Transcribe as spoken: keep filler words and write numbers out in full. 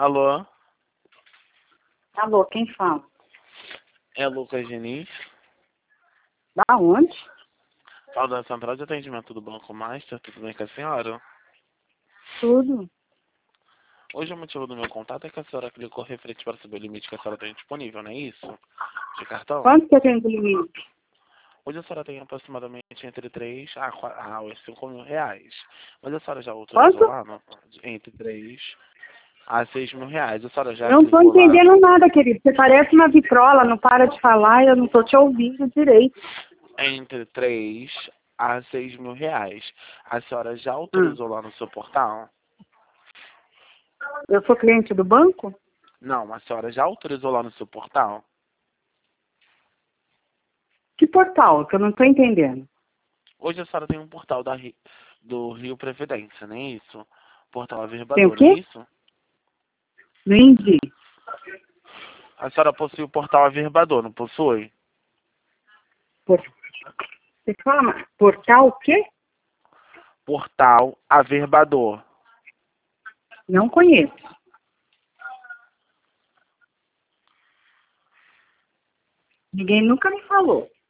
Alô? Alô, quem fala? É Lucas Diniz. Da onde? Falo da Central de Atendimento do Banco Master. Tudo bem com a senhora? Tudo. Hoje o motivo do meu contato é que a senhora clicou referente para saber o limite que a senhora tem disponível, não é isso? De cartão? Quanto que eu tenho de limite? Hoje a senhora tem aproximadamente entre três a quatro, ah, cinco mil reais. Mas a senhora já autorizou Quanto? lá no, entre três a seis mil reais. A senhora já Não tô clicou lá entendendo nada, querido. Você parece uma vitrola, não para de falar e eu não tô te ouvindo direito. entre três a seis mil reais. A senhora já Hum. autorizou lá no seu portal? Eu sou cliente do banco? Não, a senhora já autorizou lá no seu portal? Que portal? Que eu não tô entendendo. Hoje a senhora tem um portal da Ri- do Rio Previdência, não é isso? Portal Tem o Averbador, não é quê? isso? Não entendi. A senhora possui o portal Averbador, não possui? Por... Você fala portal o quê? Portal Averbador. Não conheço. Ninguém nunca me falou.